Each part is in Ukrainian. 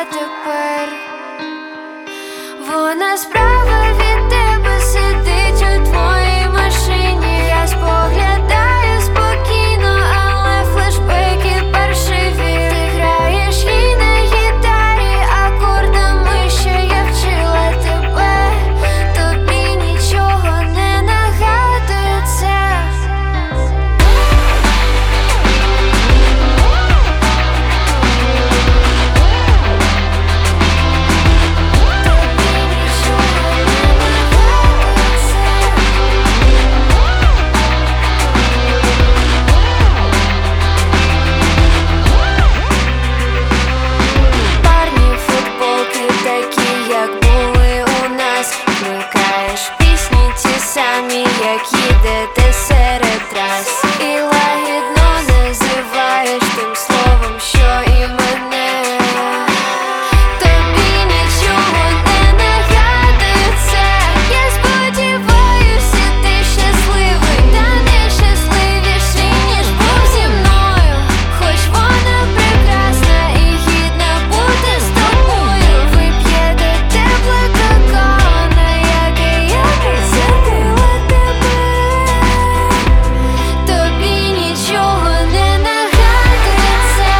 а тепер вона справа від тебе сидить у твоїй машині. Я споглядаю спокійно, але флешбеки паршиві. Ти граєш їй на гітарі акордами, що я вчила тебе. Тобі нічого не нагадує це. Як їдете серед трас і лагідно називаєш тим словом, що і мене. Тобі нічого не нагадує це. Я сподіваюся, ти щасливий, та не щасливіший, ніж був зі мною. Хоч вона прекрасна і гідна бути з тобою. Ви п'єте тепле какао, на яке я присадила. Тобі нічого не нагадує це.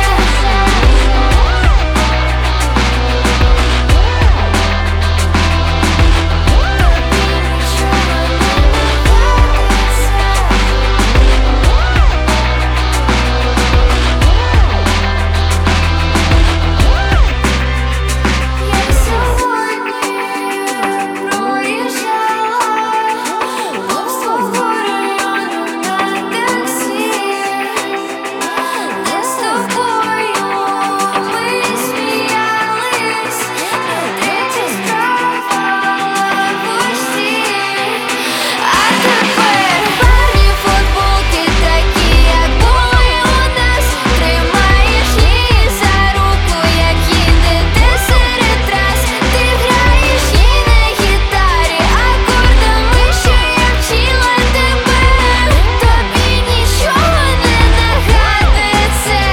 Я сьогодні проїжджала повз твого району на таксі, де з тобою ми сміялись, третя справа пусті. А тепер парні футболки такі, як були у нас. Тримаєш її за руку, як їдете серед трас. Ти граєш їй на гітарі акордами, що я вчила тебе. Тобі нічого не нагадує це.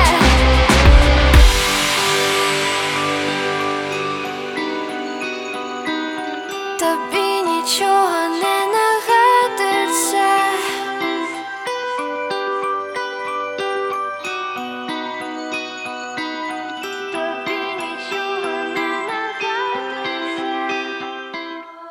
Тобі